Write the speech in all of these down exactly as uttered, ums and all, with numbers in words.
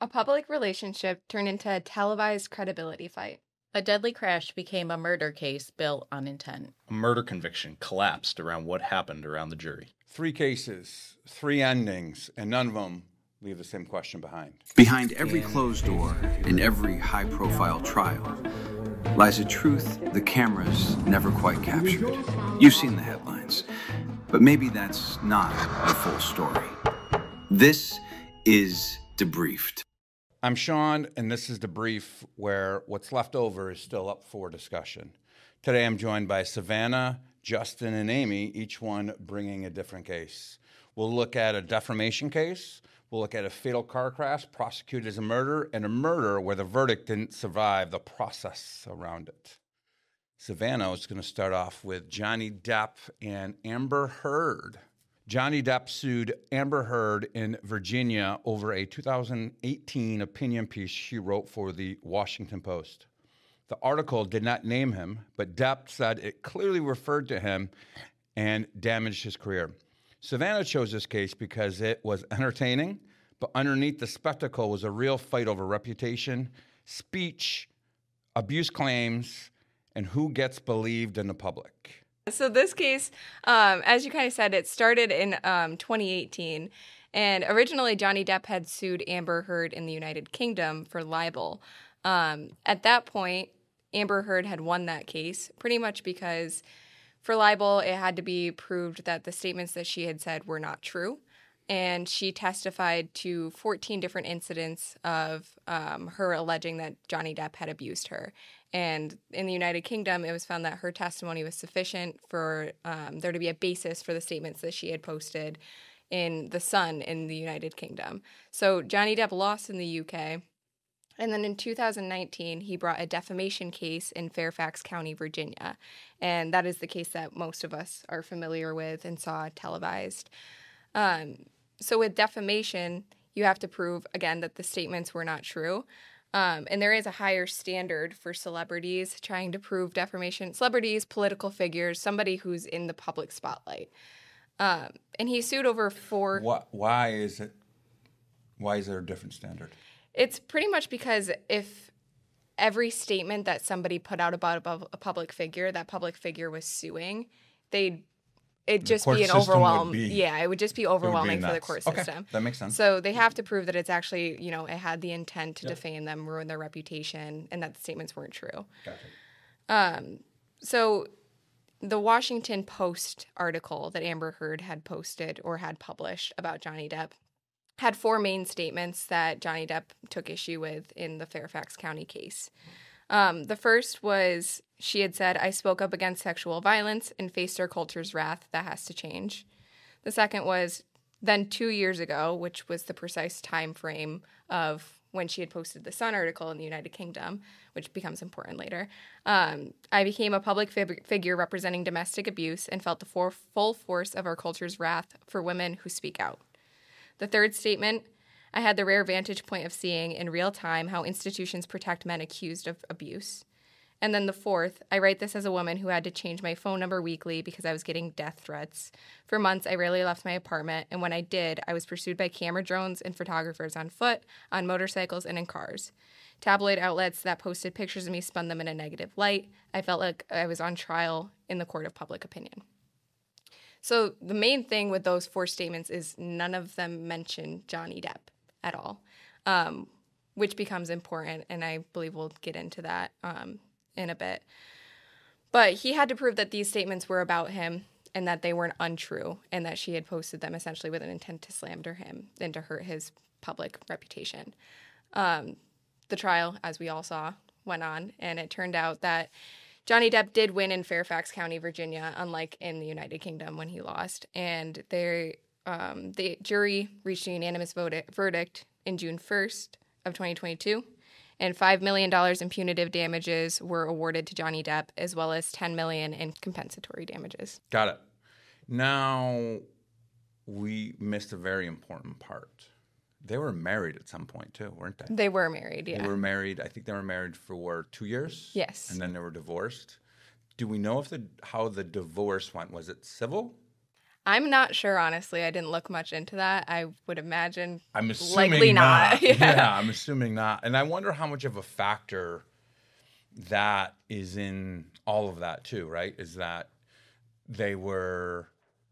A public relationship turned into a televised credibility fight. A deadly crash became a murder case built on intent. A murder conviction collapsed around what happened around the jury. Three cases, three endings, and none of them leave the same question behind. Behind every closed door, in every high-profile trial, lies a truth the cameras never quite captured. You've seen the headlines, but maybe that's not the full story. This is Debriefed. I'm Sean, and this is Debrief, where what's left over is still up for discussion. Today I'm joined by Savannah, Justin, and Amy, each one bringing a different case. We'll look at a defamation case, we'll look at a fatal car crash prosecuted as a murder, and a murder where the verdict didn't survive the process around it. Savannah is going to start off with Johnny Depp and Amber Heard. Johnny Depp sued Amber Heard in Virginia over a two thousand eighteen opinion piece she wrote for the Washington Post. The article did not name him, but Depp said it clearly referred to him and damaged his career. Savannah chose this case because it was entertaining, but underneath the spectacle was a real fight over reputation, speech, abuse claims, and who gets believed in the public. So this case, um, as you kind of said, it started in um, twenty eighteen. And originally, Johnny Depp had sued Amber Heard in the United Kingdom for libel. Um, at that point, Amber Heard had won that case, pretty much because for libel, it had to be proved that the statements that she had said were not true. And she testified to fourteen different incidents of um, her alleging that Johnny Depp had abused her. And in the United Kingdom, it was found that her testimony was sufficient for um, there to be a basis for the statements that she had posted in The Sun in the United Kingdom. So Johnny Depp lost in the U K. And then in two thousand nineteen, he brought a defamation case in Fairfax County, Virginia. And that is the case that most of us are familiar with and saw televised. Um, so with defamation, you have to prove, again, that the statements were not true. Um, and there is a higher standard for celebrities trying to prove defamation. Celebrities, political figures, somebody who's in the public spotlight. Um, and he sued over four... Why, why is it? Why is there a different standard? It's pretty much because if every statement that somebody put out about a public figure, that public figure was suing, they'd It'd just be an overwhelm. Be, yeah, it would just be overwhelming be for the court okay, system. That makes sense. So they have to prove that it's actually, you know, it had the intent to yep. defame them, ruin their reputation, and that the statements weren't true. Gotcha. Um, so the Washington Post article that Amber Heard had posted or had published about Johnny Depp had four main statements that Johnny Depp took issue with in the Fairfax County case. Um, the first was she had said, I spoke up against sexual violence and faced our culture's wrath. That has to change. The second was then two years ago, which was the precise time frame of when she had posted the Sun article in the United Kingdom, which becomes important later. Um, I became a public fig- figure representing domestic abuse and felt the for- full force of our culture's wrath for women who speak out. The third statement, I had the rare vantage point of seeing in real time how institutions protect men accused of abuse. And then the fourth, I write this as a woman who had to change my phone number weekly because I was getting death threats. For months, I rarely left my apartment, and when I did, I was pursued by camera drones and photographers on foot, on motorcycles, and in cars. Tabloid outlets that posted pictures of me spun them in a negative light. I felt like I was on trial in the court of public opinion. So the main thing with those four statements is none of them mention Johnny Depp at all, um, which becomes important, and I believe we'll get into that um, in a bit. But he had to prove that these statements were about him and that they weren't untrue and that she had posted them essentially with an intent to slander him and to hurt his public reputation. Um, the trial, as we all saw, went on, and it turned out that Johnny Depp did win in Fairfax County, Virginia, unlike in the United Kingdom when he lost, and they Um, the jury reached a unanimous vote- verdict in June first of twenty twenty-two, and five million dollars in punitive damages were awarded to Johnny Depp, as well as ten million dollars in compensatory damages. Got it. Now, we missed a very important part. They were married at some point, too, weren't they? They were married, yeah. They were married, I think they were married for two years? Yes. And then they were divorced. Do we know if the how the divorce went? Was it civil? I'm not sure, honestly. I didn't look much into that. I would imagine I'm assuming likely not. not. yeah. yeah, I'm assuming not. And I wonder how much of a factor that is in all of that too, right? Is that they were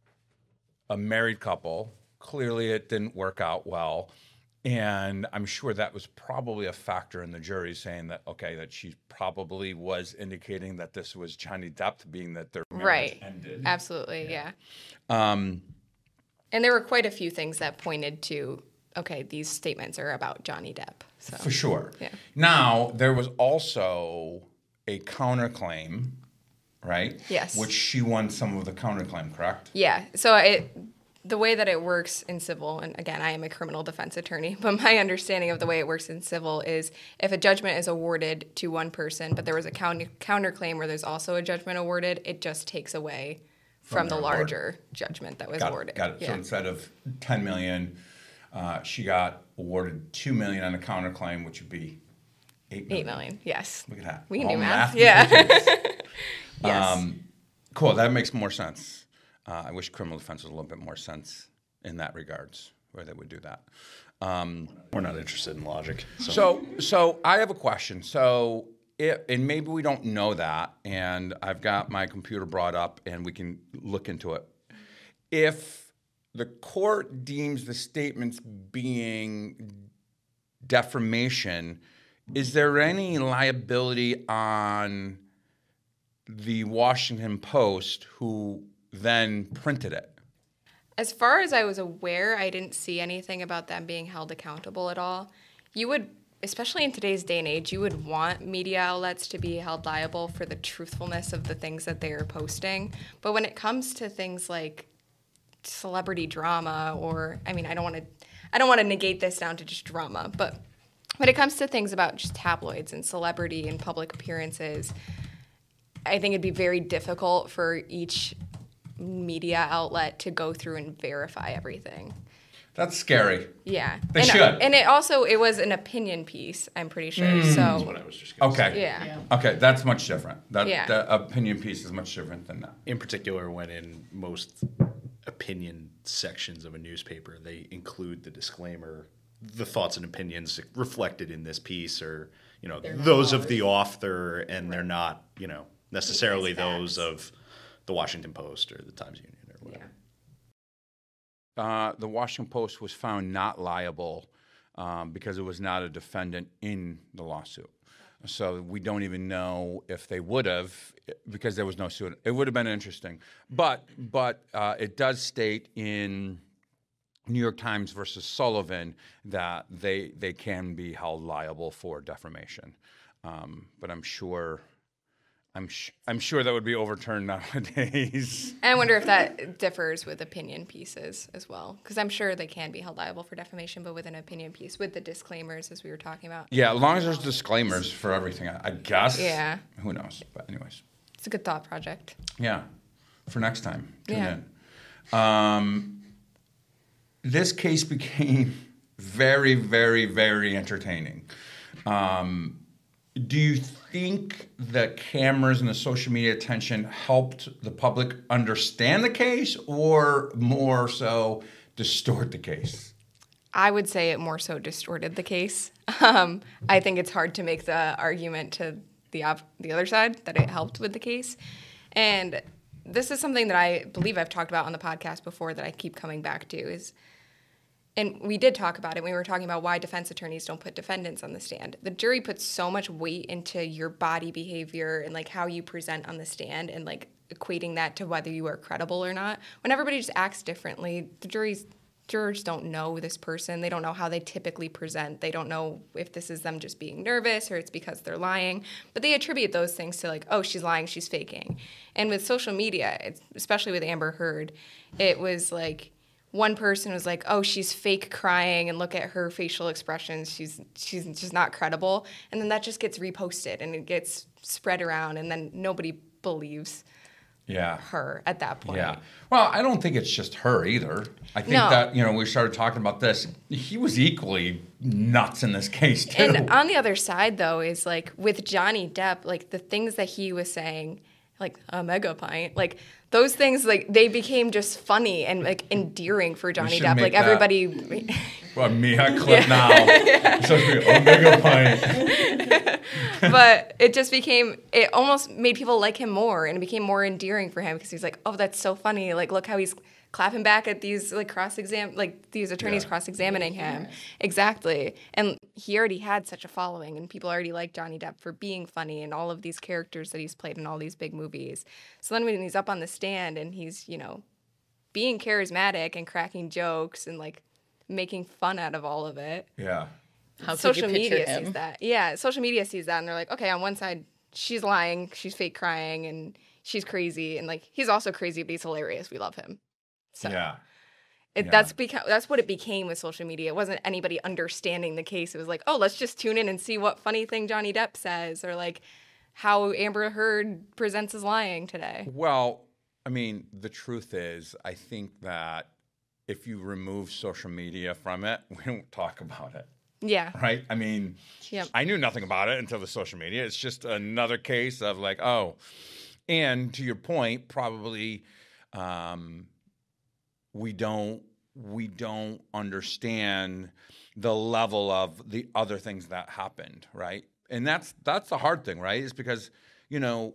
a married couple. Clearly it didn't work out well. And I'm sure that was probably a factor in the jury saying that, okay, that she probably was indicating that this was Johnny Depp, being that their marriage Right. ended. Absolutely, yeah. Um, And there were quite a few things that pointed to, okay, these statements are about Johnny Depp. So For sure. Yeah. Now, there was also a counterclaim, right? Yes. Which she won some of the counterclaim, correct? Yeah. So it the way that it works in civil, and again, I am a criminal defense attorney, but my understanding of the way it works in civil is if a judgment is awarded to one person, but there was a counter counterclaim where there's also a judgment awarded, it just takes away from, From the their award. larger judgment that was Got awarded. it. Got it. Yeah. So instead of ten million, uh, she got awarded two million on a counterclaim, which would be eight million. Eight million. Yes. Look at that. We can All do math. math Yeah. majors. Yes. Um, cool. That makes more sense. Uh, I wish criminal defense was a little bit more sense in that regards, where they would do that. Um, We're not interested in logic. So, So, so I have a question. So, it, and maybe we don't know that, and I've got my computer brought up, and we can look into it. If the court deems the statements being defamation, is there any liability on the Washington Post who then printed it? As far as I was aware, I didn't see anything about them being held accountable at all. You would, especially in today's day and age, you would want media outlets to be held liable for the truthfulness of the things that they are posting. But when it comes to things like celebrity drama, or I mean, I don't want to, I don't want to negate this down to just drama, but when it comes to things about just tabloids and celebrity and public appearances, I think it'd be very difficult for each media outlet to go through and verify everything. That's scary. Yeah. They and, should. And it also, it was an opinion piece, I'm pretty sure. that's So, what I was just going to Okay. say. yeah. Okay, that's much different. That Yeah. the opinion piece is much different than that. In particular, when in most opinion sections of a newspaper, they include the disclaimer, the thoughts and opinions reflected in this piece are, you know, those of the author, and they're not, you know, necessarily those of the Washington Post or the Times Union or whatever. Uh, the Washington Post was found not liable um, because it was not a defendant in the lawsuit. So we don't even know if they would have, because there was no suit. It would have been interesting. But but uh, it does state in New York Times versus Sullivan that they they can be held liable for defamation. Um, but I'm sure I'm sh- I'm sure that would be overturned nowadays. And I wonder if that differs with opinion pieces as well, because I'm sure they can be held liable for defamation, but with an opinion piece, with the disclaimers, as we were talking about. Yeah, as long as there's disclaimers for everything, I, I guess. Yeah. Who knows? But anyways, It's a good thought project. yeah. For next time, tune Yeah. in. Um, this case became very, very, very entertaining. Um, do you think the cameras and the social media attention helped the public understand the case, or more so distort the case? I would say it more so distorted the case. Um, I think it's hard to make the argument to the op- the other side that it helped with the case. And this is something that I believe I've talked about on the podcast before that I keep coming back to is, and we did talk about it when we were talking about why defense attorneys don't put defendants on the stand. The jury puts so much weight into your body behavior and like how you present on the stand and like equating that to whether you are credible or not. When everybody just acts differently, the jury's jurors don't know this person. They don't know how they typically present. They don't know if this is them just being nervous or it's because they're lying. But they attribute those things to like, oh, she's lying, she's faking. And with social media, it's, especially with Amber Heard, it was like one person was like, oh, she's fake crying and look at her facial expressions. She's she's just not credible. And then that just gets reposted and it gets spread around and then nobody believes Yeah. her at that point. Yeah. Well, I don't think it's just her either. I think No. that, you know, we started talking about this. He was equally nuts in this case, too. And on the other side, though, is like with Johnny Depp, like the things that he was saying like a mega pint. Like those things, like they became just funny and like endearing for Johnny should Depp. make Like that- everybody. Well, Mia clip now. It's supposed to be Omega Pint. But it just became, it almost made people like him more, and it became more endearing for him because he's like, oh, that's so funny. Like, look how he's clapping back at these like cross exam, like these attorneys Yeah. cross examining him. Exactly. And he already had such a following, and people already like Johnny Depp for being funny and all of these characters that he's played in all these big movies. So then when he's up on the stand and he's, you know, being charismatic and cracking jokes and like making fun out of all of it. Yeah. How could Social you picture media him? sees that. Yeah, social media sees that, and they're like, okay, on one side, she's lying, she's fake crying, and she's crazy, and like he's also crazy, but he's hilarious. We love him. So Yeah. it, Yeah. that's beca- that's what it became with social media. It wasn't anybody understanding the case. It was like, oh, let's just tune in and see what funny thing Johnny Depp says, or like how Amber Heard presents as lying today. Well, I mean, the truth is, I think that if you remove social media from it, we don't talk about it. Yeah. Right? I mean, Yep. I knew nothing about it until the social media. It's just another case of like, oh, and to your point, probably um, we don't we don't understand the level of the other things that happened, right? And that's that's the hard thing, right? Is because, you know,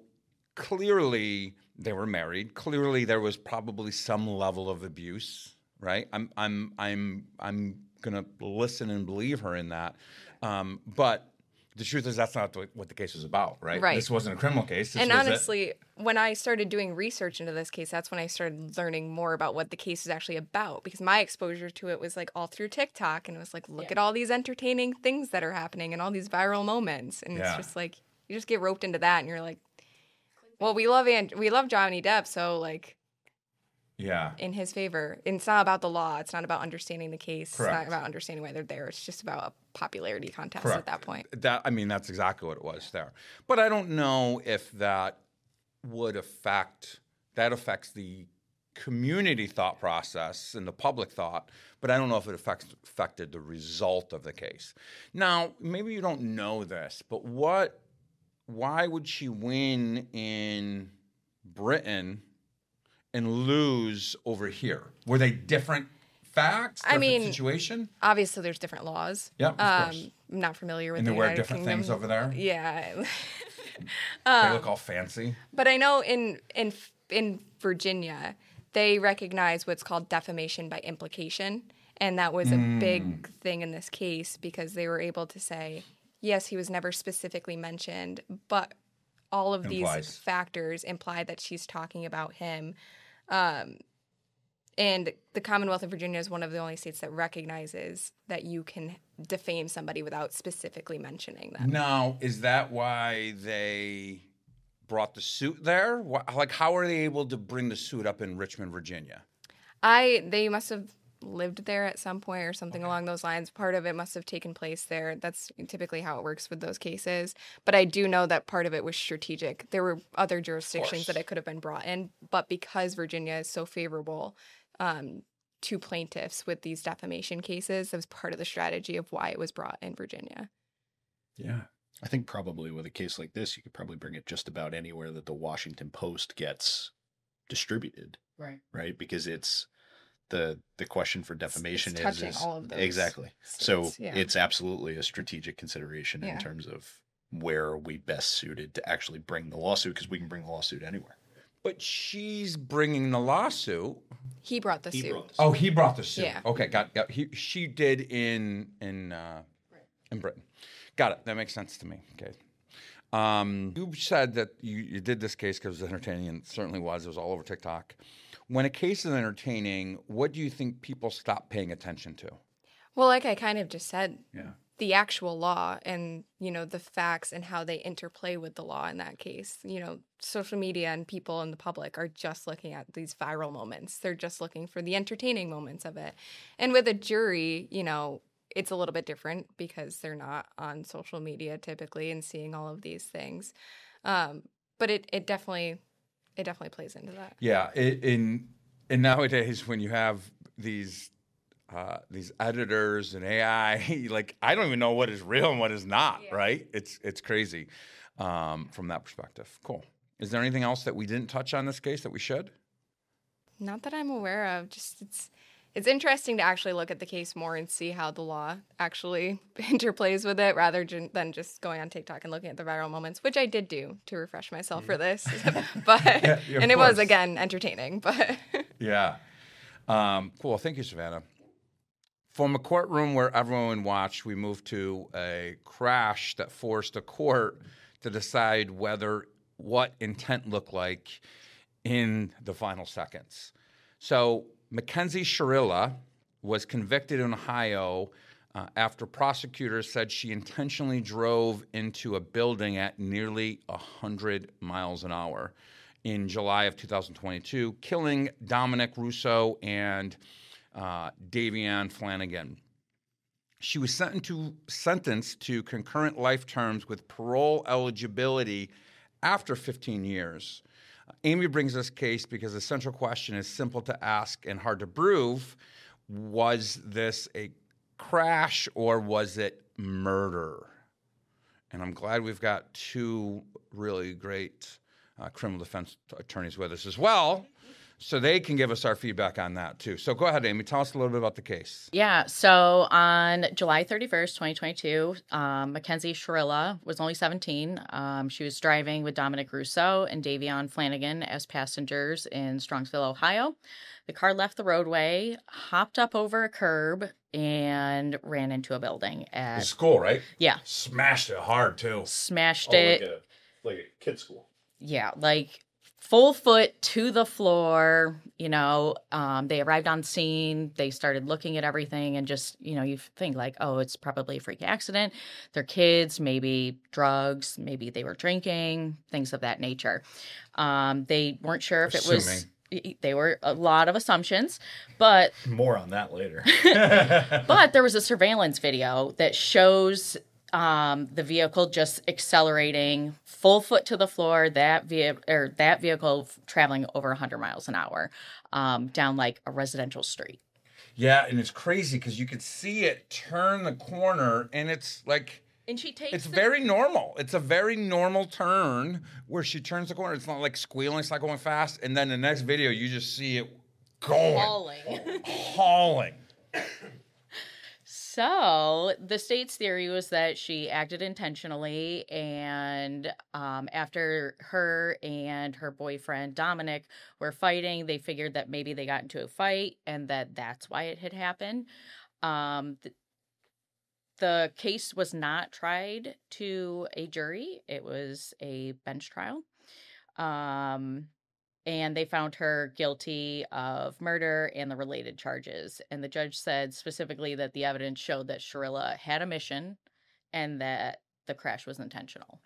clearly they were married. Clearly there was probably some level of abuse, right? I'm I'm I'm I'm gonna listen and believe her in that. Um, but the truth is that's not the, what the case was about, right? Right. This wasn't a criminal case. This And was a- honestly, when I started doing research into this case, that's when I started learning more about what the case is actually about. Because my exposure to it was like all through TikTok, and it was like, look at all these entertaining things that are happening and all these viral moments, and Yeah. it's just like you just get roped into that, and you're like, well, we love and we love Johnny Depp, so like yeah. in his favor. And it's not about the law. It's not about understanding the case. It's Correct. not about understanding why they're there. It's just about a popularity contest Correct. at that point. That I mean, that's exactly what it was there. But I don't know if that would affect that affects the community thought process and the public thought, but I don't know if it affects affected the result of the case. Now, maybe you don't know this, but what why would she win in Britain and lose over here? Were they different facts? I Different mean, situation? Obviously, there's different laws. Yeah, of um, course. I'm not familiar with And the they wear United different Kingdom. things over there? Yeah. They look all fancy. But I know in in in Virginia, they recognize what's called defamation by implication, and that was a Mm. big thing in this case because they were able to say, yes, he was never specifically mentioned, but all of Implies. these factors imply that she's talking about him. Um, and the Commonwealth of Virginia is one of the only states that recognizes that you can defame somebody without specifically mentioning them. Now, is that why they brought the suit there? Wha- Like, how are they able to bring the suit up in Richmond, Virginia? I they must have lived there at some point or something along those lines. Part of it must have taken place there. That's typically how it works with those cases. But I do know that part of it was strategic. There were other jurisdictions that it could have been brought in, but because Virginia is so favorable um, to plaintiffs with these defamation cases, that was part of the strategy of why it was brought in Virginia. Yeah. I think probably with a case like this, you could probably bring it just about anywhere that the Washington Post gets distributed, Right. right? Because it's the the question for defamation it's is, touching is all of those exactly. So states, yeah. it's absolutely a strategic consideration Yeah. in terms of where are we best suited to actually bring the lawsuit, because we can bring the lawsuit anywhere. But she's bringing the lawsuit. He brought the He suit. brought this. Oh, he brought the suit. Yeah. Okay, got got. He, she did in in uh, in Britain. Got it. That makes sense to me. Okay. Um, you said that you, you did this case because it was entertaining, and it certainly was. It was all over TikTok. When a case is entertaining, what do you think people stop paying attention to? Well, like I kind of just said, Yeah. the actual law and, you know, the facts and how they interplay with the law in that case. You know, social media and people in the public are just looking at these viral moments. They're just looking for the entertaining moments of it. And with a jury, you know, it's a little bit different because they're not on social media typically and seeing all of these things. Um, but it, it definitely it definitely plays into that. Yeah, i- in and nowadays when you have these uh, these editors and A I, like I don't even know what is real and what is not. Yeah. Right? It's it's crazy um, from that perspective. Cool. Is there anything else that we didn't touch on this case that we should? Not that I'm aware of. Just it's it's interesting to actually look at the case more and see how the law actually interplays with it, rather than just going on TikTok and looking at the viral moments, which I did do to refresh myself for this. But Yeah, yeah, of and it was course. again entertaining. But Yeah. Um, cool. Thank you, Savannah. From a courtroom where everyone watched, we moved to a crash that forced a court to decide whether what intent looked like in the final seconds. So Mackenzie Sharilla was convicted in Ohio uh, after prosecutors said she intentionally drove into a building at nearly one hundred miles an hour in July of two thousand twenty-two, killing Dominic Russo and uh, Davion Flanagan. She was sentenced to, sentenced to concurrent life terms with parole eligibility after fifteen years. Amy brings this case because the central question is simple to ask and hard to prove. Was this a crash or was it murder? And I'm glad we've got two really great uh, criminal defense attorneys with us as well, so they can give us our feedback on that too. So go ahead, Amy. Tell us a little bit about the case. Yeah, so on July thirty-first, twenty twenty-two, um, Mackenzie Sharilla was only seventeen. Um, she was driving with Dominic Russo and Davion Flanagan as passengers in Strongsville, Ohio. The car left the roadway, hopped up over a curb, and ran into a building. At School, right? Yeah, Smashed it hard too. smashed Oh, it. like a, like a kid's school. Yeah, like full foot to the floor. You know, um, they arrived on scene. They started looking at everything and just, you know, you think like, oh, it's probably a freak accident. They're kids, maybe drugs, maybe they were drinking, things of that nature. Um, they weren't sure if it was. Assuming. They were a lot of assumptions, but More on that later. but there was a surveillance video that shows um, the vehicle just accelerating full foot to the floor. That ve- or that vehicle traveling over one hundred miles an hour um, down like a residential street. Yeah, and it's crazy because you could see it turn the corner, and it's like And she takes it's the- very normal. It's a very normal turn where she turns the corner. It's not like squealing. It's not going fast. And then the next video, you just see it going, falling. hauling. So the state's theory was that she acted intentionally, and um, after her and her boyfriend Dominic were fighting, they figured that maybe they got into a fight and that that's why it had happened. Um, th- the case was not tried to a jury; it was a bench trial. Um, And they found her guilty of murder and the related charges. And the judge said specifically that the evidence showed that Sharilla had a mission and that the crash was intentional.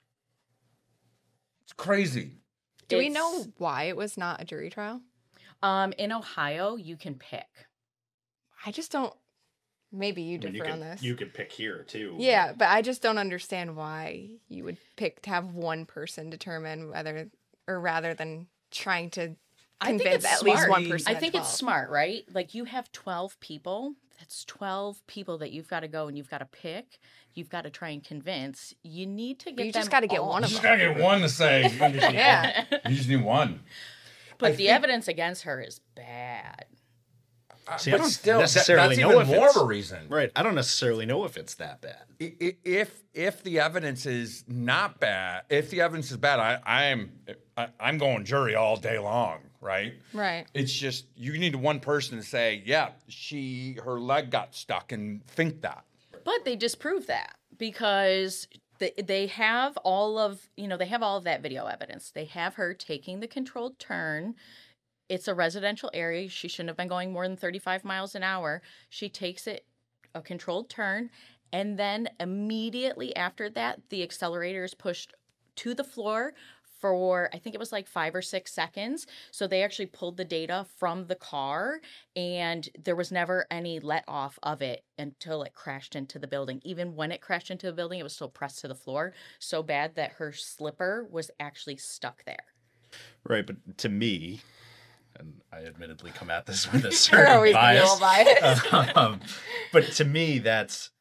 It's crazy. do we It's- know why it was not a jury trial? Um, in Ohio, you can pick. I just don't. Maybe you I mean, differ you on could, this. you could pick here too. Yeah, but I just don't understand why you would pick to have one person determine whether, or rather than trying to I think convince it's at least smart. one person. I at think it's twelve. smart, right? Like you have twelve people. That's twelve people that you've got to go and you've got to pick. You've got to try and convince. You need to get You them just gotta get all. one of You just them. gotta get one to say. You just need Yeah. one. You just need one. But I the think- evidence against her is bad. See, I but don't still, necessarily that's know even if more it's- of a reason. Right. I don't necessarily know if it's that bad. I- i- If if the evidence is not bad, if the evidence is bad, I I'm I, I'm going jury all day long, right? Right. It's just you need one person to say, yeah, she her leg got stuck, and think that. But they disprove that because they, they have all of, you know, they have all of that video evidence. They have her taking the controlled turn. It's a residential area. She shouldn't have been going more than thirty-five miles an hour. She takes it a controlled turn. And then immediately after that, the accelerator is pushed to the floor for, I think it was like five or six seconds. So they actually pulled the data from the car and there was never any let off of it until it crashed into the building. Even when it crashed into the building, it was still pressed to the floor so bad that her slipper was actually stuck there. Right. But to me, and I admittedly come at this with a You're certain always bias. bias. um, but to me, that's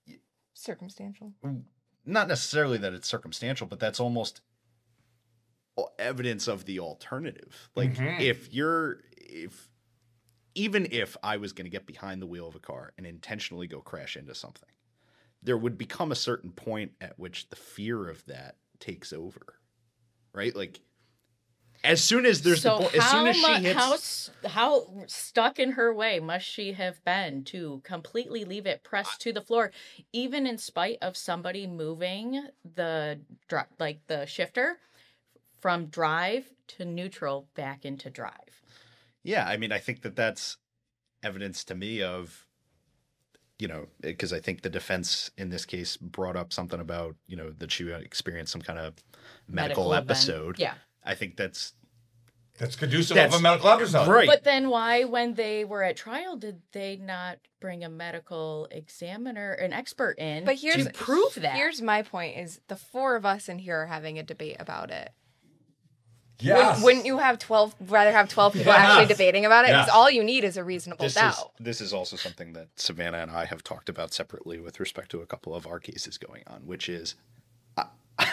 Circumstantial. not necessarily that it's circumstantial, but that's almost evidence of the alternative. Like if you're if even if I was going to get behind the wheel of a car and intentionally go crash into something, there would become a certain point at which the fear of that takes over, right? Like as soon as there's so the point, as soon as she mu- hits, how s- how stuck in her way must she have been to completely leave it pressed to the floor, even in spite of somebody moving the dri- like the shifter from drive to neutral back into drive. yeah, I mean, I think that that's evidence to me of, you know, because I think the defense in this case brought up something about, you know, that she experienced some kind of medical, Medical event. episode. Yeah. I think that's That's conducive That's- of a medical episode. right. But then why, when they were at trial, did they not bring a medical examiner, an expert in But here's to prove that? Here's my point: is the four of us in here are having a debate about it. Yes. Wouldn't, wouldn't you have twelve? Rather have twelve people Yes. actually debating about it? Because Yes. all you need is a reasonable this is doubt. this is also something that Savannah and I have talked about separately with respect to a couple of our cases going on, which is I,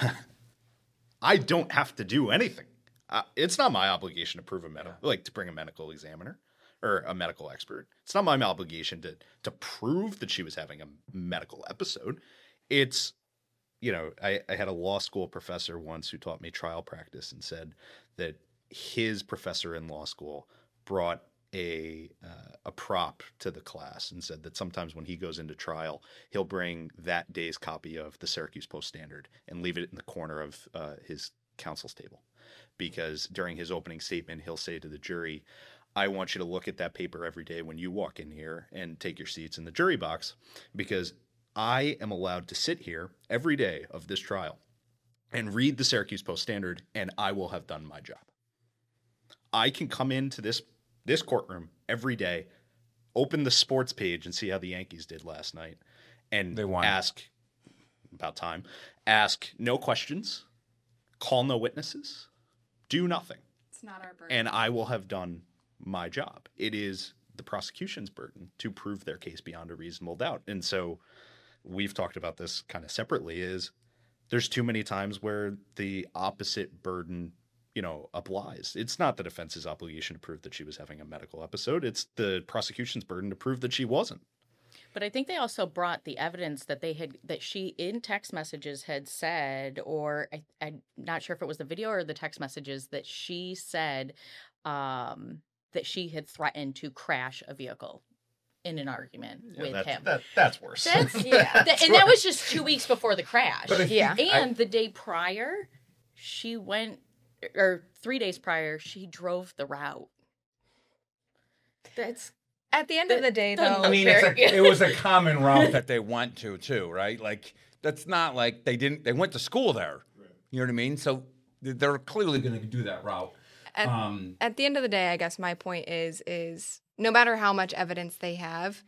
I don't have to do anything. Uh, it's not my obligation to prove a medical, like to bring a medical examiner or a medical expert. It's not my obligation to to prove that she was having a medical episode. It's, you know, I, I had a law school professor once who taught me trial practice and said that his professor in law school brought a uh, a prop to the class and said that sometimes when he goes into trial, he'll bring that day's copy of the Syracuse Post-Standard and leave it in the corner of uh, his counsel's table. Because during his opening statement, he'll say to the jury, I want you to look at that paper every day when you walk in here and take your seats in the jury box, because I am allowed to sit here every day of this trial and read the Syracuse Post-Standard, and I will have done my job. I can come into this this courtroom every day, open the sports page and see how the Yankees did last night, and They won. ask, about time, ask no questions, call no witnesses, do nothing. It's not our burden. And I will have done my job. It is the prosecution's burden to prove their case beyond a reasonable doubt. And so we've talked about this kind of separately, is there's too many times where the opposite burden, you know, applies. It's not the defense's obligation to prove that she was having a medical episode. It's the prosecution's burden to prove that she wasn't. But I think they also brought the evidence that they had, that she in text messages had said, or I, I'm not sure if it was the video or the text messages, that she said um, that she had threatened to crash a vehicle in an argument with that, him. That, that's worse. That's, yeah. Th- and that was just two weeks before the crash. But if Yeah. you- And the day prior, she went, or three days prior, she drove the route. That's At the end of the day, doesn't though, look I mean, very it's a, good. it was a common route that they went to too, right? Like that's not like they didn't. They went to school there. You know what I mean? So they're clearly going to do that route. At, Um, at the end of the day, I guess my point is is no matter how much evidence they have,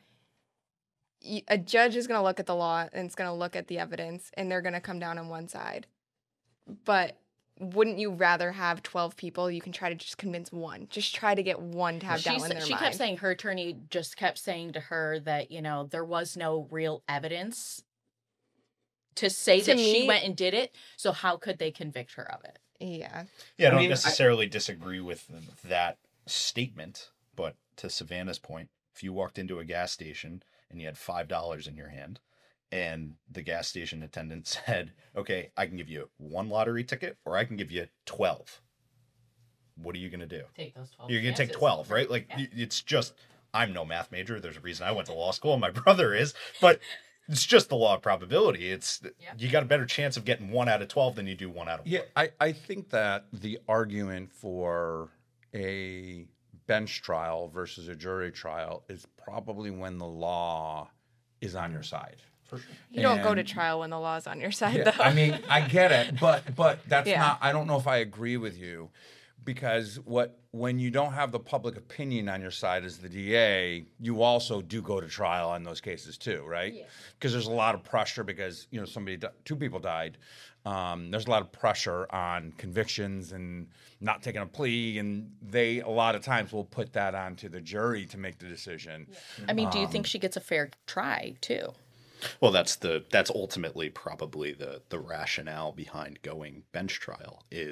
y- a judge is going to look at the law and it's going to look at the evidence, and they're going to come down on one side. But wouldn't you rather have twelve people? You can try to just convince one. Just try to get one to have she, doubt sa- in their she mind. kept saying, her attorney just kept saying to her that, you know, there was no real evidence to say To that she me- went and did it. So how could they convict her of it? Yeah. Yeah, I I don't mean, necessarily disagree with that statement, but to Savannah's point, if you walked into a gas station and you had five dollars in your hand, and the gas station attendant said, "Okay, I can give you one lottery ticket, or I can give you twelve," what are you gonna do? Take those twelve. You're gonna take chances. twelve, right? Like Yeah. y it's just, I'm no math major. There's a reason I went to law school, and my brother is, but it's just the law of probability. It's Yeah. you got a better chance of getting one out of twelve than you do one out of yeah, one. I, I think that the argument for a bench trial versus a jury trial is probably when the law is on your side. You don't go to And- trial when the law's on your side, Yeah, though. I mean, I get it, but but that's Yeah. not. I don't know if I agree with you, because what when you don't have the public opinion on your side as the D A, you also do go to trial on those cases too, right? Because there's a lot of pressure because you know somebody, di- two people died. Um, there's a lot of pressure on convictions and not taking a plea, and they a lot of times will put that onto the jury to make the decision. I mean, do you Um, think she gets a fair try too? Well, that's the that's ultimately probably the the rationale behind going bench trial is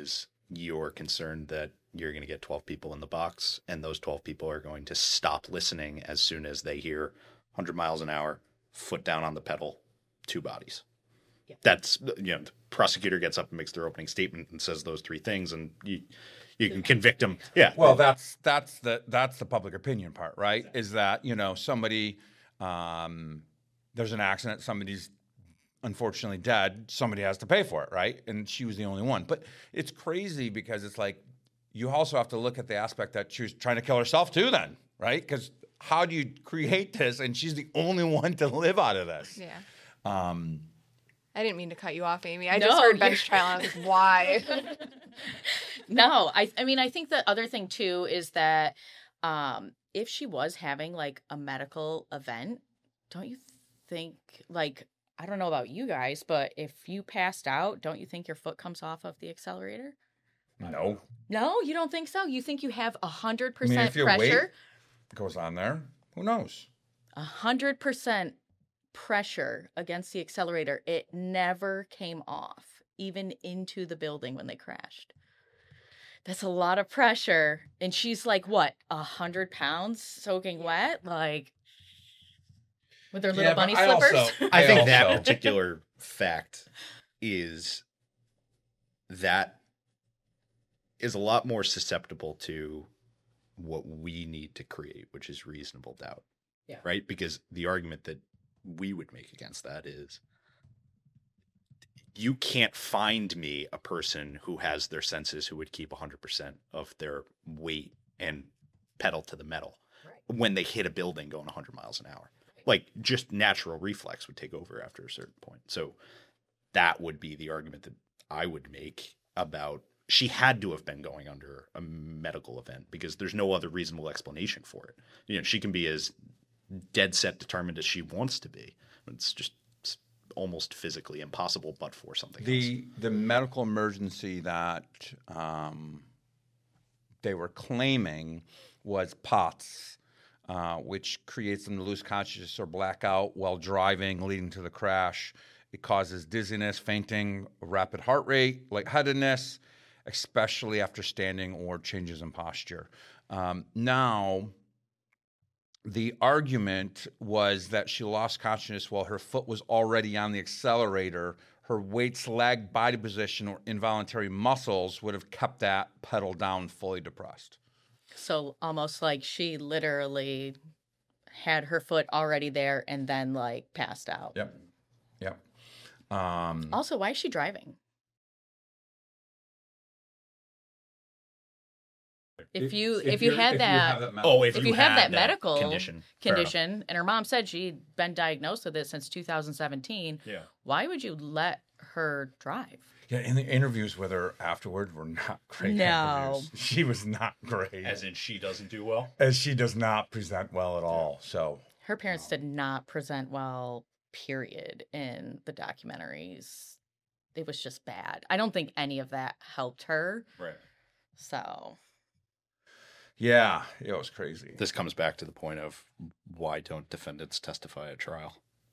you're concerned that you're going to get twelve people in the box, and those twelve people are going to stop listening as soon as they hear one hundred miles an hour, foot down on the pedal, two bodies. Yeah. That's, you know, the prosecutor gets up and makes their opening statement and says those three things, and you you can convict them. Yeah. Well, that's that's the that's the public opinion part, right? Is that, you know, somebody um, there's an accident, somebody's unfortunately dead, somebody has to pay for it, right? And she was the only one. But it's crazy because it's like you also have to look at the aspect that she was trying to kill herself too then, right? Because how do you create this and she's the only one to live out of this? Yeah. Um, I didn't mean to cut you off, Amy. I No, just heard you're- bench trial and I was like, why? No, I I mean I think the other thing too is that um if she was having like a medical event, don't you think, like, I don't know about you guys, but if you passed out, don't you think your foot comes off of the accelerator? no. No, you don't think so? You think you have a hundred I mean, percent if your weight pressure? goes on there, who knows? A hundred percent pressure against the accelerator. It never came off, even into the building when they crashed. That's a lot of pressure. And she's like, what, a hundred pounds soaking wet? Like, with her little Yeah, but bunny I slippers? also- I think that also- particular fact is that is a lot more susceptible to what we need to create, which is reasonable doubt. Yeah. Right? Because the argument that we would make against that is you can't find me a person who has their senses who would keep one hundred percent of their weight and pedal to the metal Right. when they hit a building going one hundred miles an hour. Like, just natural reflex would take over after a certain point. So that would be the argument that I would make about she had to have been going under a medical event because there's no other reasonable explanation for it. You know, she can be as dead set determined as she wants to be. It's just it's almost physically impossible but for something else. The the medical emergency that um, they were claiming was POTS, uh, which creates them to lose consciousness or blackout while driving, leading to the crash. It causes dizziness, fainting, rapid heart rate, lightheadedness, especially after standing or changes in posture. Um, now, the argument was that she lost consciousness while her foot was already on the accelerator. Her weight's lag, body position, or involuntary muscles would have kept that pedal down fully depressed. So almost like she literally had her foot already there and then like passed out. Yep. Yep. Um, Also, why is she driving? If you if, you you're- had if that, medical- Oh, if, if you, you have had that medical condition, fair enough. condition, and her mom said she'd been diagnosed with it since two thousand seventeen, Yeah. why would you let her drive? Yeah, and the interviews with her afterward were not great. No. interviews. She was not great. As in she doesn't do well? As she does not present well at all. So Her parents did not present well, period, in the documentaries. It was just bad. I don't think any of that helped her. Right. So, yeah, it was crazy. This comes back to the point of why don't defendants testify at trial?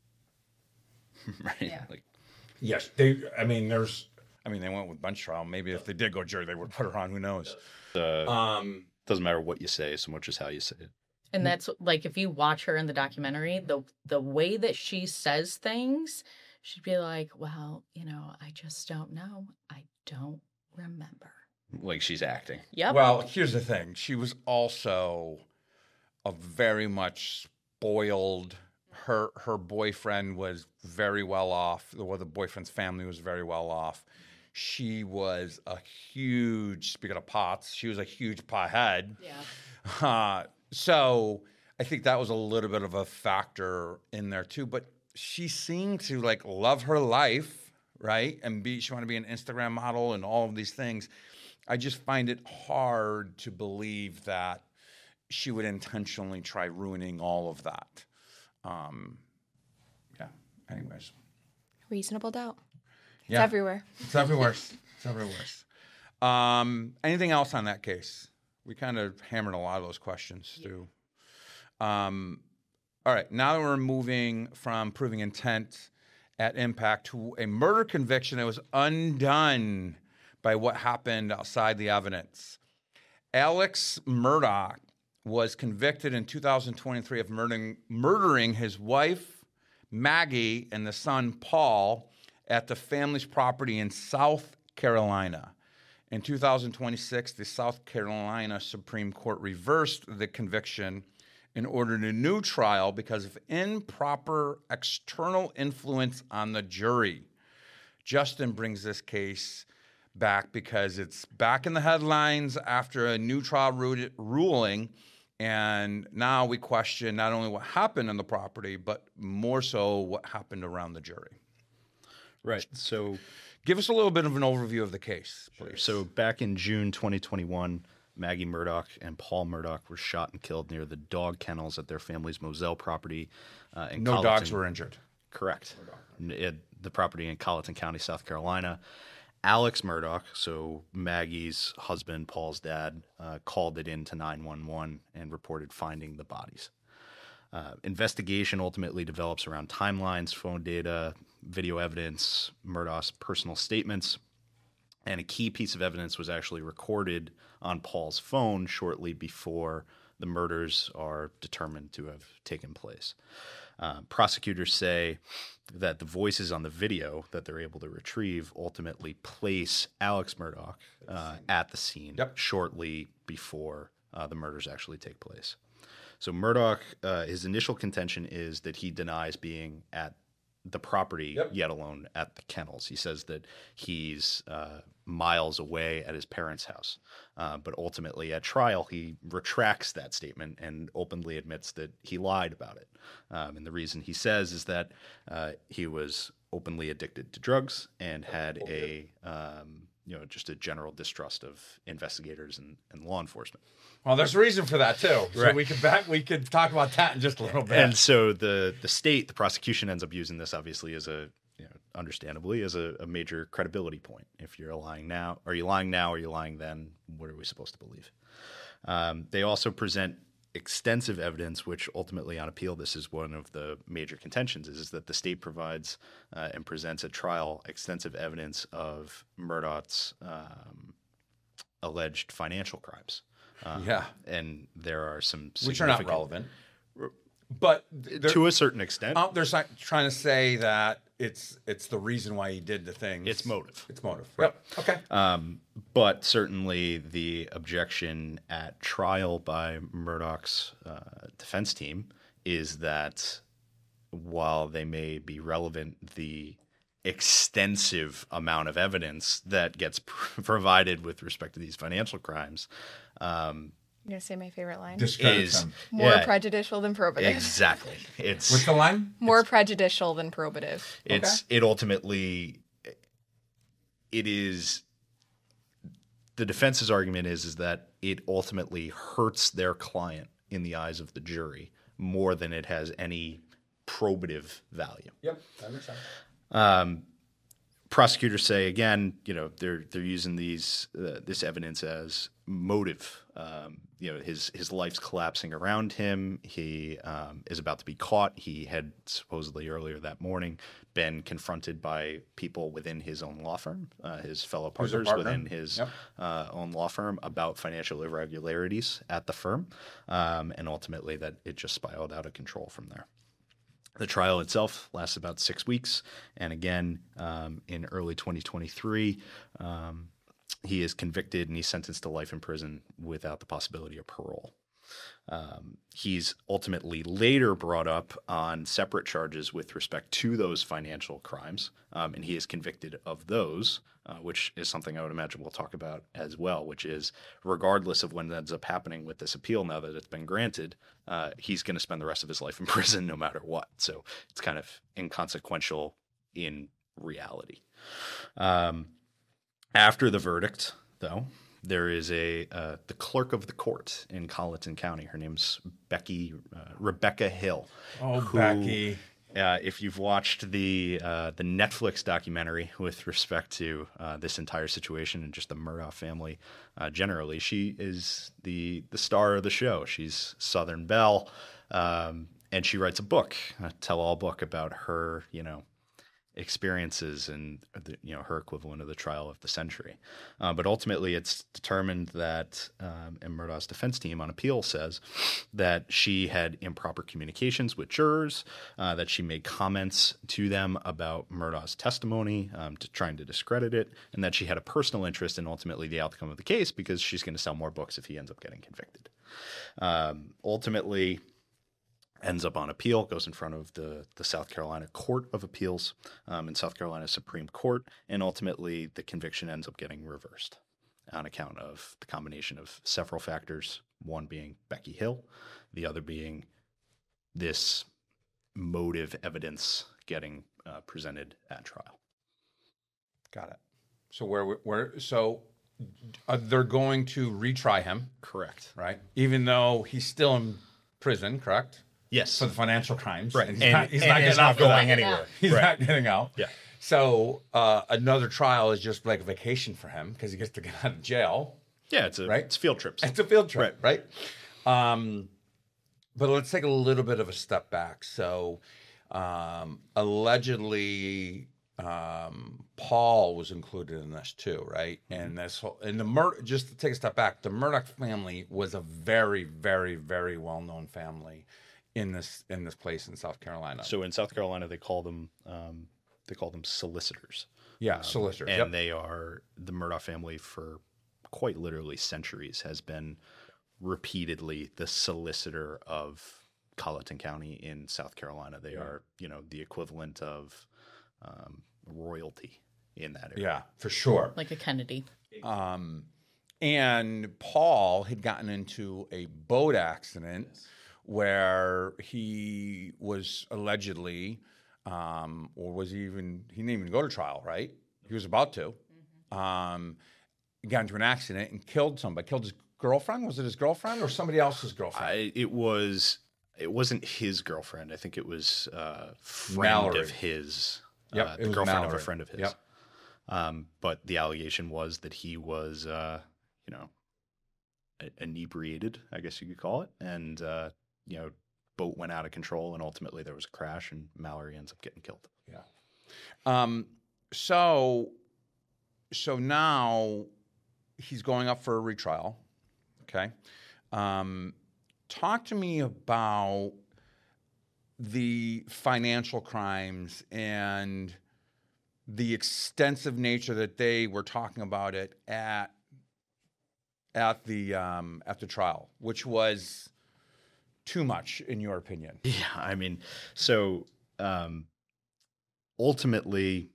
Right? Yeah. Like, Yes, they. I mean, there's. I mean, they went with bench trial. Maybe if they did go jury, they would put her on. Who knows? uh, Um, doesn't matter what you say so much as how you say it. and that's like if you watch her in the documentary, the the way that she says things, she'd be like, "Well, you know, I just don't know. I don't remember." Like she's acting. Yep. Well, here's the thing. She was also a very much spoiled. Her her boyfriend was very well off. Well, the boyfriend's family was very well off. She was a huge, speaking of pots, she was a huge pothead. Yeah. Uh, so I think that was a little bit of a factor in there too. But she seemed to like love her life, right? And be she wanted to be an Instagram model and all of these things. I just find it hard to believe that she would intentionally try ruining all of that. Um, yeah. Anyways, Reasonable doubt. It's yeah, everywhere. it's everywhere. It's everywhere. Um, anything else on that case? We kind of hammered a lot of those questions too. Um, all right. Now we're moving from proving intent at impact to a murder conviction that was undone by what happened outside the evidence. Alex Murdaugh was convicted in two thousand twenty-three of murdering, murdering his wife, Maggie, and the son, Paul, at the family's property in South Carolina. In two thousand twenty-six, the South Carolina Supreme Court reversed the conviction and ordered a new trial because of improper external influence on the jury. Justin brings this case back because it's back in the headlines after a new trial ru- ruling, and now we question not only what happened on the property, but more so what happened around the jury. Right. So give us a little bit of an overview of the case, please. So back in June twenty twenty-one, Maggie Murdaugh and Paul Murdaugh were shot and killed near the dog kennels at their family's Moselle property. Uh, in no Colleton. dogs were injured. Correct. At the property in Colleton County, South Carolina. Alex Murdaugh, so Maggie's husband, Paul's dad, uh, called it in to nine one one and reported finding the bodies. Uh, investigation ultimately develops around timelines, phone data, video evidence, Murdaugh's personal statements, and a key piece of evidence was actually recorded on Paul's phone shortly before the murders are determined to have taken place. Uh, prosecutors say that the voices on the video that they're able to retrieve ultimately place Alex Murdaugh uh, at the scene Yep. shortly before uh, the murders actually take place. So Murdaugh, uh, his initial contention is that he denies being at the property, Yep. yet alone at the kennels. He says that he's uh, miles away at his parents' house. Uh, but ultimately at trial, he retracts that statement and openly admits that he lied about it. Um, and the reason he says is that uh, he was openly addicted to drugs and had a, um, you know, just a general distrust of investigators and, and law enforcement. Well, there's a reason for that too. So Right. we could back, we could talk about that in just a little bit. And so the the state, the prosecution ends up using this obviously as a, you know, understandably as a, a major credibility point. If you're lying now, are you lying now? Are you lying then? What are we supposed to believe? Um, they also present extensive evidence, which ultimately on appeal, this is one of the major contentions, is, is that the state provides uh, and presents at trial extensive evidence of Murdaugh's um, alleged financial crimes. Um, Yeah. And there are some which are not significant- relevant. But they're, to a certain extent. uh, they're si- trying to say that it's it's the reason why he did the things. It's motive. It's motive. Right. Yep. Okay. Um, but certainly the objection at trial by Murdaugh's uh, defense team is that while they may be relevant, the extensive amount of evidence that gets pr- provided with respect to these financial crimes um, I'm going to say my favorite line. Discredit is them. More yeah, prejudicial than probative. exactly. It's What's the line? More prejudicial than probative. It's it ultimately it is the defense's argument is is that it ultimately hurts their client in the eyes of the jury more than it has any probative value. Yep. That makes sense. Um, prosecutors say again, you know, they're they're using these uh, this evidence as motive. Um, you know, his his life's collapsing around him. He um, is about to be caught. He had supposedly earlier that morning been confronted by people within his own law firm, uh, his fellow Who's a partners partner? within his Yep. uh, own law firm about financial irregularities at the firm, um, and ultimately that it just spiraled out of control from there. The trial itself lasts about six weeks, and again, um, in early twenty twenty-three, um, he is convicted and he's sentenced to life in prison without the possibility of parole. Um, he's ultimately later brought up on separate charges with respect to those financial crimes, um, and he is convicted of those, uh, which is something I would imagine we'll talk about as well, which is regardless of what ends up happening with this appeal now that it's been granted, uh, he's going to spend the rest of his life in prison no matter what. So it's kind of inconsequential in reality. Um, after the verdict, though, there is a uh, the clerk of the court in Colleton County. Her name's Becky uh, Rebecca Hill. Oh, who, Becky. Uh, if you've watched the uh, the Netflix documentary with respect to uh, this entire situation and just the Murdaugh family uh, generally, she is the the star of the show. She's Southern Belle, um, and she writes a book, a tell-all book about her, you know, experiences and the, you know her equivalent of the trial of the century. Uh, but ultimately, it's determined that, um, and Murdaugh's defense team on appeal says that she had improper communications with jurors, uh, that she made comments to them about Murdaugh's testimony um, to trying to discredit it, and that she had a personal interest in ultimately the outcome of the case because she's going to sell more books if he ends up getting convicted. Um, ultimately, ends up on appeal, goes in front of the, the South Carolina Court of Appeals um, and South Carolina Supreme Court, and ultimately the conviction ends up getting reversed on account of the combination of several factors, one being Becky Hill, the other being this motive evidence getting uh, presented at trial. Got it. So where where so uh, they're going to retry him, Correct. right? Even though he's still in prison, correct? Yes. For the financial crimes, Right. And he's And- not, he's and not is getting not out for going that. anywhere. He's Right. not getting out. Yeah. So uh, another trial is just like a vacation for him because he gets to get out of jail. Yeah, it's a Right? it's field trips. It's a field trip, right? Um, but let's take a little bit of a step back. So um, allegedly, um, Paul was included in this too, right? And this whole and the Mur- just to take a step back, the Murdaugh family was a very, very, very well-known family in this in this place in South Carolina. So in South Carolina, they call them um, they call them solicitors. yeah, solicitors. And Yep. they are the Murdaugh family for quite literally centuries has been repeatedly the solicitor of Colleton County in South Carolina. They are, you know, the equivalent of um, royalty in that area. Yeah, for sure. Like a Kennedy. Um, and Paul had gotten into a boat accident where he was allegedly, um, or was he even, he didn't even go to trial, right? He was about to. Um, he got into an accident and killed somebody, killed his girlfriend. Was it his girlfriend or somebody else's girlfriend? I, it was. It wasn't his girlfriend. I think it was a friend Mallory. of his. Yep, uh, it the was girlfriend of a Mallory. friend of his. Yep. Um, but the allegation was that he was, uh, you know, i- inebriated, I guess you could call it, and uh, you know, boat went out of control, and ultimately there was a crash, and Mallory ends up getting killed. Yeah. Um, so, so now he's going up for a retrial. Okay. Um, talk to me about the financial crimes and the extensive nature that they were talking about it at at the um, at the trial, which was too much in your opinion. Yeah, I mean, so um, ultimately,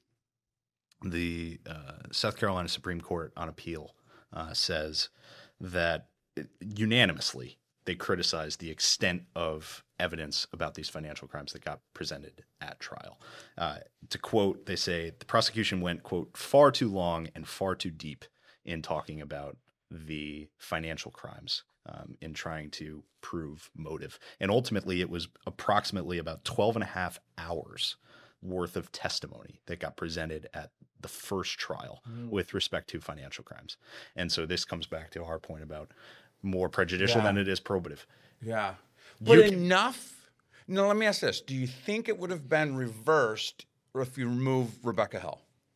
the uh, South Carolina Supreme Court on appeal uh, says that it, unanimously they criticized the extent of evidence about these financial crimes that got presented at trial. Uh, to quote, they say the prosecution went, quote, far too long and far too deep in talking about the financial crimes um, in trying to prove motive. And ultimately, it was approximately about twelve and a half hours worth of testimony that got presented at the first trial mm. with respect to financial crimes. And so this comes back to our point about more prejudicial Yeah. than it is probative. Yeah. But You can- enough. No, let me ask this. Do you think it would have been reversed if you remove Rebecca Hill?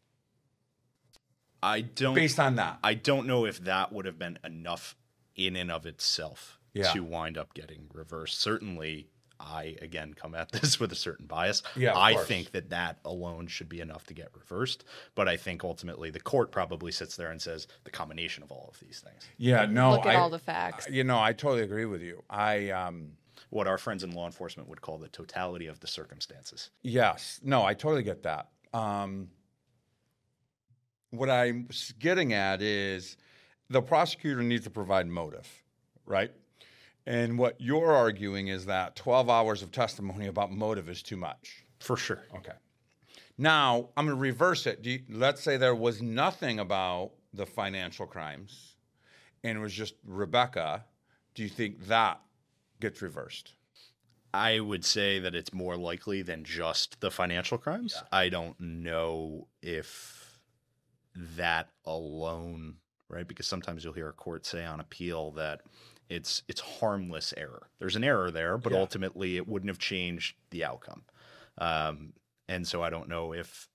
I don't Based on that. I don't know if that would have been enough in and of itself Yeah. to wind up getting reversed. Certainly, I, again, come at this with a certain bias. Yeah, of I course. think that that alone should be enough to get reversed. But I think ultimately the court probably sits there and says the combination of all of these things. Yeah, no. Look at I- all the facts. You know, I totally agree with you. I, um, What our friends in law enforcement would call the totality of the circumstances. yes. No, I totally get that. Um, what I'm s- getting at is the prosecutor needs to provide motive, right? And what you're arguing is that twelve hours of testimony about motive is too much. For sure. Okay. Now, I'm going to reverse it. Do you, let's say there was nothing about the financial crimes and it was just Rebecca. Do you think that gets reversed? I would say that it's more likely than just the financial crimes. I don't know if that alone, right? Because sometimes you'll hear a court say on appeal that it's it's harmless error. There's an error there, but Yeah. ultimately it wouldn't have changed the outcome. Um, and so I don't know if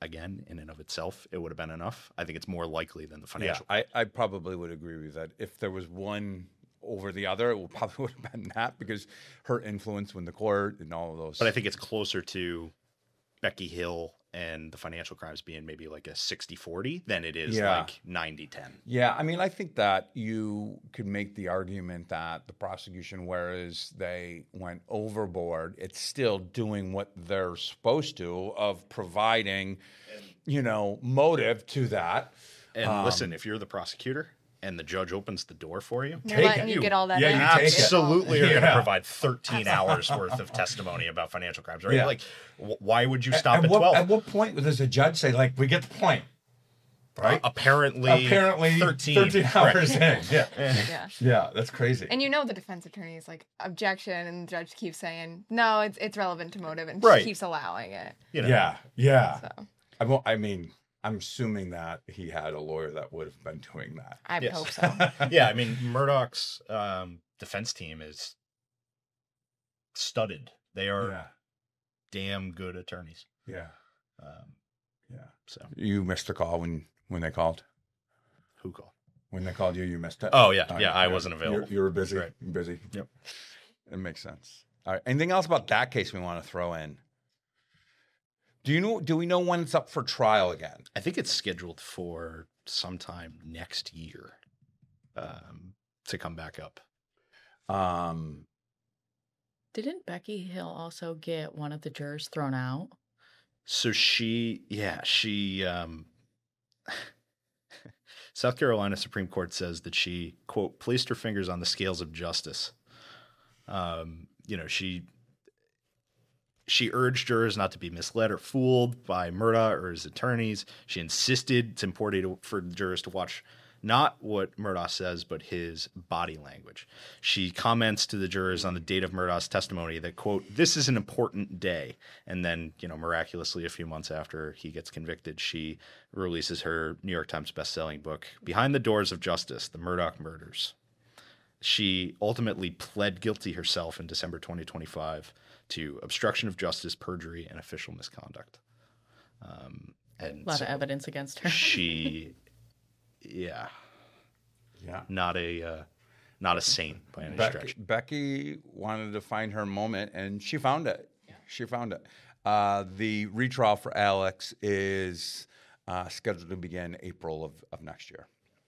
again, in and of itself, it would have been enough. I think it's more likely than the financial. Yeah, I, I probably would agree with that. If there was one over the other, it would probably would have been that because her influence in the court and all of those. But I think it's closer to Becky Hill and the financial crimes being maybe like a sixty forty than it is Yeah. like ninety ten. Yeah, I mean, I think that you could make the argument that the prosecution, whereas they went overboard, it's still doing what they're supposed to of providing, you know, motive to that. And Um, listen, if you're the prosecutor and the judge opens the door for you, They're Take letting it. you get all that Yeah, in. you take it. absolutely are going to Yeah. provide thirteen hours worth of testimony about financial crimes, right? Yeah. Like, wh- why would you stop at at what, twelve? At what point does a judge say, like, we get the point, right? Uh, apparently, Apparently, thirteen, thirteen hours Correct. in. Yeah. Yeah. Yeah, that's crazy. And you know the defense attorney is like, objection, and the judge keeps saying, no, it's it's relevant to motive, and Right. she keeps allowing it. You know, Yeah, yeah. So I, won't- I mean, I'm assuming that he had a lawyer that would have been doing that. I would Yes. hope so. yeah. I mean, Murdoch's um, defense team is studded. They are Yeah, damn good attorneys. yeah, Um, yeah. so, You missed the call when, when they called? who called? When they called you, you missed it? Oh, yeah. Yeah, I wasn't available. You, you were busy. Right. You're busy. Yep. It makes sense. All right. Anything else about that case we want to throw in? Do you know? Do we know when it's up for trial again? I think it's scheduled for sometime next year um, to come back up. Um, Didn't Becky Hill also get one of the jurors thrown out? So she, yeah, she, um, South Carolina Supreme Court says that she, quote, placed her fingers on the scales of justice. Um, you know, she, she urged jurors not to be misled or fooled by Murdaugh or his attorneys. She insisted it's important for jurors to watch not what Murdaugh says, but his body language. She comments to the jurors on the date of Murdaugh's testimony that, quote, this is an important day. And then, you know, miraculously, a few months after he gets convicted, she releases her New York Times bestselling book, Behind the Doors of Justice, The Murdaugh Murders. She ultimately pled guilty herself in December twenty twenty-five to obstruction of justice, perjury, and official misconduct. Um, and A lot so of evidence against her. she, yeah, yeah. not a uh, not a saint by any Becky, stretch. Becky wanted to find her moment, and she found it. She found it. Uh, the retrial for Alex is uh, scheduled to begin April of, of next year.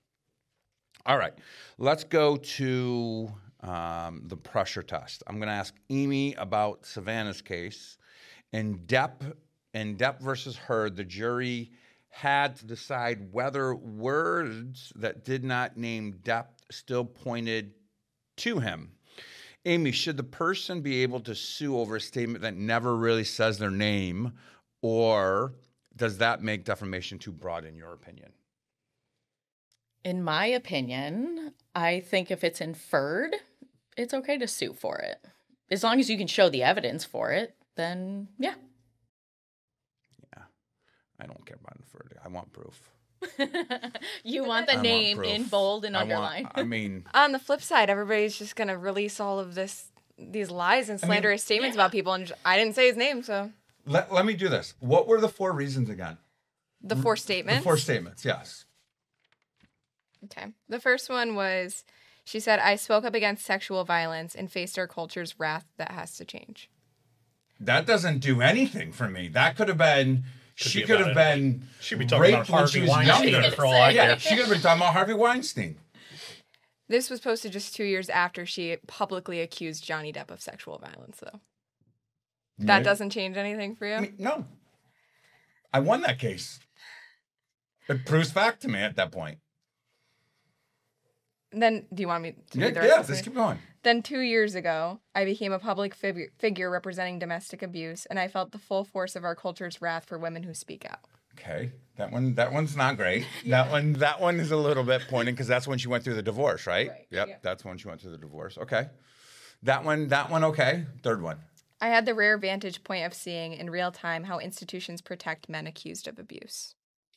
All right, let's go to um, the pressure test. I'm going to ask Amy about Savannah's case. In Depp, in Depp versus Heard, the jury had to decide whether words that did not name Depp still pointed to him. Amy, should the person be able to sue over a statement that never really says their name, or does that make defamation too broad in your opinion? In my opinion, I think if it's inferred, it's okay to sue for it. As long as you can show the evidence for it, then yeah. Yeah, I don't care about inferred. I want proof. You want the I want name proof. in bold and I want- underlined. I mean, On the flip side, everybody's just going to release all of this, these lies and slanderous statements about people, and just, I didn't say his name, so let, let me do this. What were the four reasons again? the four statements. The four statements, yes. Okay. The first one was, she said, I spoke up against sexual violence and faced our culture's wrath that has to change. That doesn't do anything for me. That could have been, she be could about have it. been She'd be talking raped about when Harvey she was Weinstein younger. for all I Yeah, care. she could have been talking about Harvey Weinstein. This was posted just two years after she publicly accused Johnny Depp of sexual violence, though. That Right. doesn't change anything for you? I mean, no. I won that case. It proves fact to me at that point. Then, do you want me to Yeah, read the yeah rest of let's this? keep going. Then two years ago, I became a public figure, figure representing domestic abuse, and I felt the full force of our culture's wrath for women who speak out. Okay, that one, that one's not great. That one, that one is a little bit pointing because that's when she went through the divorce, right? Right, Yep, yeah. that's when she went through the divorce. Okay, that one, that one, okay. Third one. I had the rare vantage point of seeing in real time how institutions protect men accused of abuse.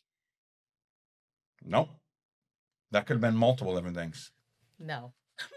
Nope. That could have been multiple different things. No.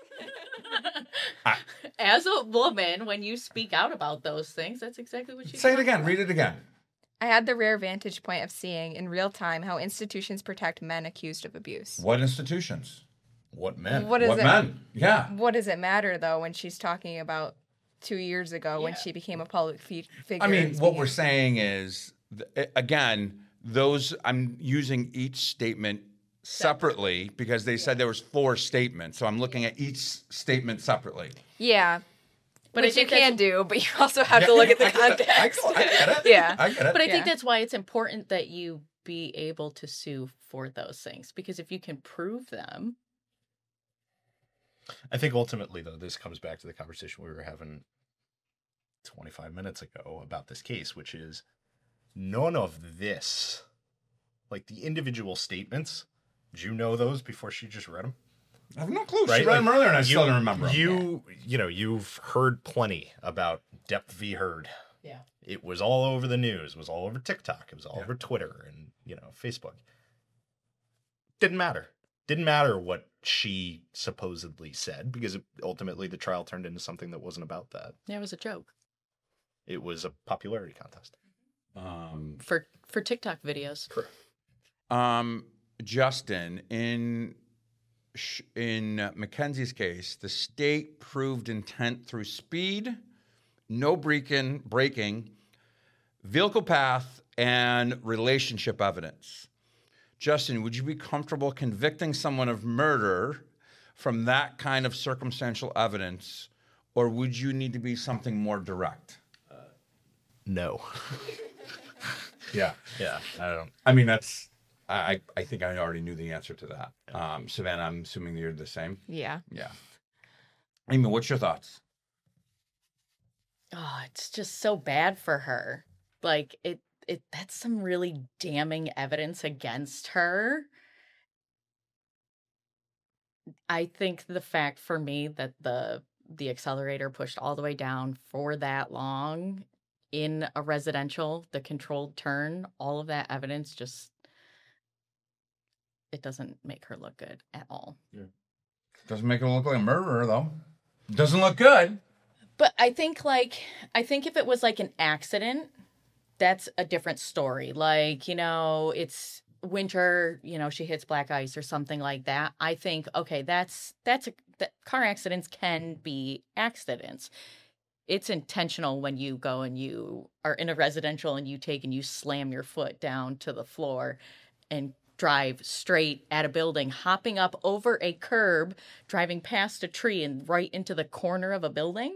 I- As a woman, when you speak out about those things, that's exactly what you Say it again. Read it again. I had the rare vantage point of seeing in real time how institutions protect men accused of abuse. What institutions? What men? What, is What it, men? Yeah. what does it matter, though, when she's talking about two years ago when Yeah. she became a public fe- figure? I mean, and what speaking- we're saying is, th- again, those I'm using each statement separately because they said there was four statements, so I'm looking at each statement separately. Yeah. But I Which you think that's- can do, but you also have to look at the I get it. I, context. I get it. Yeah. I get it. But I Yeah. think that's why it's important that you be able to sue for those things, because if you can prove them, I think ultimately, though, this comes back to the conversation we were having twenty-five minutes ago about this case, which is none of this, like the individual statements, did you know those before she just read them? I have no clue. Right? She read them Like, earlier and I you, still don't remember 'em. You, you know, you've heard plenty about Depp v. Heard. yeah, It was all over the news. It was all over TikTok. It was all Yeah. over Twitter and, you know, Facebook. Didn't matter. Didn't matter what she supposedly said because it, ultimately the trial turned into something that wasn't about that. yeah, it was a joke It was a popularity contest. Um, for for TikTok videos. um, Justin, in sh- in Mackenzie's case, the state proved intent through speed, no breaking, braking, vehicle path, and relationship evidence. Justin, would you be comfortable convicting someone of murder from that kind of circumstantial evidence, or would you need to be something more direct? No. Yeah. Yeah. I don't. I mean, that's, I, I think I already knew the answer to that. Um, Savannah, I'm assuming you're the same. Yeah. Yeah. Amy, what's your thoughts? Oh, it's just so bad for her. Like it it that's some really damning evidence against her. I think the fact for me that the the accelerator pushed all the way down for that long in a residential, the controlled turn, all of that evidence just it doesn't make her look good at all. Doesn't make her look like a murderer, though. Doesn't look good. But I think like I think if it was like an accident, that's a different story. Like, you know, it's winter, you know, she hits black ice or something like that. I think okay, that's that's a that car accidents can be accidents. It's intentional when you go and you are in a residential and you take and you slam your foot down to the floor and drive straight at a building, hopping up over a curb, driving past a tree and right into the corner of a building.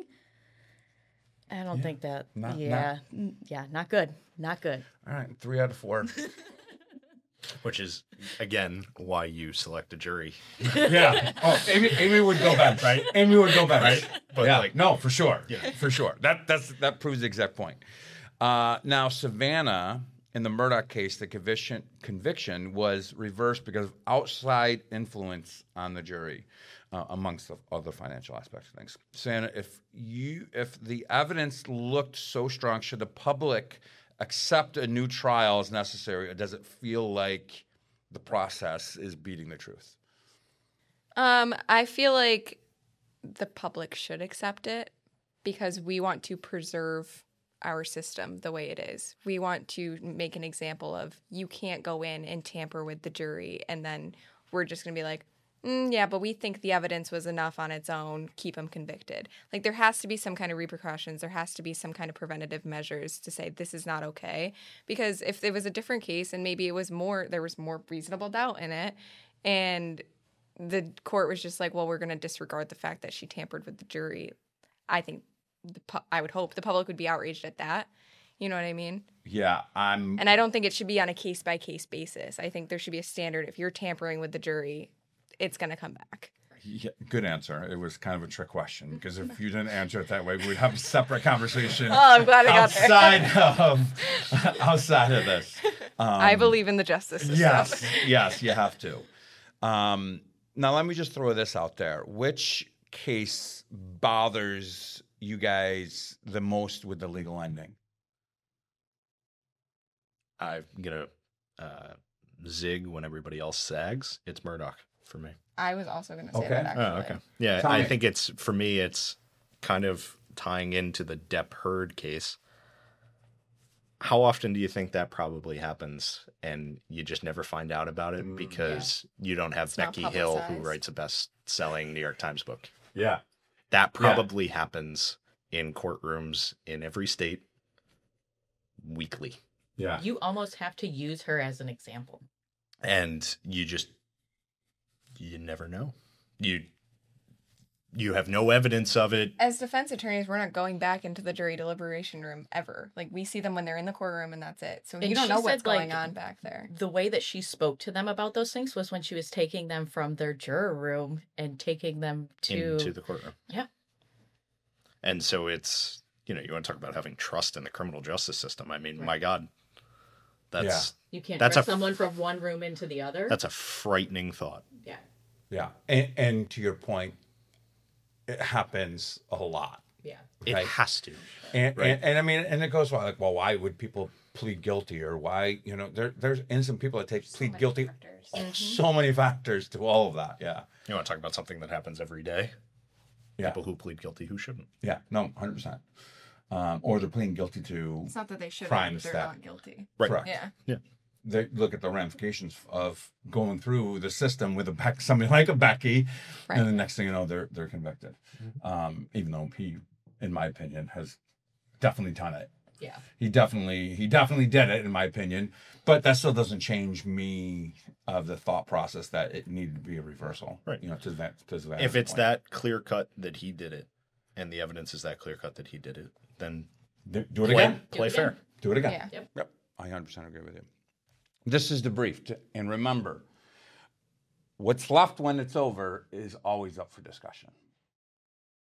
I don't Yeah, think that, not- yeah, n- yeah, not good, not good. All right, three out of four. Which is, again, why you select a jury. Yeah. Oh, Amy, Amy would go bench. Right. Amy would go bench. Right. But, yeah. like- no, for sure. Yeah. For sure. That that's that proves the exact point. Uh, now, Savannah, in the Murdoch case, the conviction conviction was reversed because of outside influence on the jury, uh, amongst the other financial aspects of things. Savannah, if you if the evidence looked so strong, should the public accept a new trial as necessary, or does it feel like the process is beating the truth? Um, I feel like the public should accept it because we want to preserve our system the way it is. We want to make an example of you can't go in and tamper with the jury and then we're just going to be like, mm, yeah, but we think the evidence was enough on its own, keep him convicted. Like there has to be some kind of repercussions. There has to be some kind of preventative measures to say this is not okay. Because if it was a different case and maybe it was more, there was more reasonable doubt in it and the court was just like, well, we're going to disregard the fact that she tampered with the jury. I think, the pu- I would hope the public would be outraged at that. You know what I mean? Yeah, I'm. And I don't think it should be on a case by case basis. I think there should be a standard. If you're tampering with the jury, it's going to come back. Yeah, good answer. It was kind of a trick question because if you didn't answer it that way, we'd have a separate conversation. Oh, I'm glad I got there. outside of outside of this. Um, I believe in the justice system. Yes, yes, you have to. Um, now, let me just throw this out there. Which case bothers you guys the most with the legal ending? I'm going to uh, zig when everybody else sags. It's Murdoch for me. I was also going to say Okay. that, actually. Oh, okay. Yeah, Tell I me. think it's, for me, it's kind of tying into the Depp Heard case. how often do you think that probably happens and you just never find out about it because you don't have It's not Becky Hill, who publicized. writes a best-selling New York Times book? Yeah. That probably happens in courtrooms in every state weekly. Yeah. You almost have to use her as an example. And you just, you never know. You you have no evidence of it. As defense attorneys, we're not going back into the jury deliberation room ever. Like, we see them when they're in the courtroom, and that's it. So And you don't she know what's said, like, going on back there. The way that she spoke to them about those things was when she was taking them from their juror room and taking them to Into the courtroom. Yeah. And so it's, you know, you want to talk about having trust in the criminal justice system. I mean, my God, that's You can't That's drag a- someone from one room into the other. that's a frightening thought. Yeah. Yeah. And, and to your point, it happens a lot. Yeah. It Right. has to. And, Right. and and I mean, and it goes like, well, why would people plead guilty, or why, you know, there there's innocent people that take plead guilty. factors. So many factors to all of that. Yeah. You want to talk about something that happens every day? Yeah. People who plead guilty who shouldn't. Yeah. No, one hundred percent. Um, or they're pleading guilty to. It's not that they should Crimes they're that- not guilty. Right. Correct. Yeah. Yeah. They look at the ramifications of going through the system with a Beck, somebody like a Becky, Right. and the next thing you know, they're they're convicted. Um, even though he, in my opinion, has definitely done it. Yeah. He definitely he definitely did it, in my opinion. But that still doesn't change me of the thought process that it needed to be a reversal. Right. You know, to that to that. If it's point. that clear cut that he did it, and the evidence is that clear cut that he did it, then do, do it play, again. play it fair. again. Do it again. Yeah. Yep. Yep. I one hundred percent agree with you. This is debriefed, and remember, what's left when it's over is always up for discussion.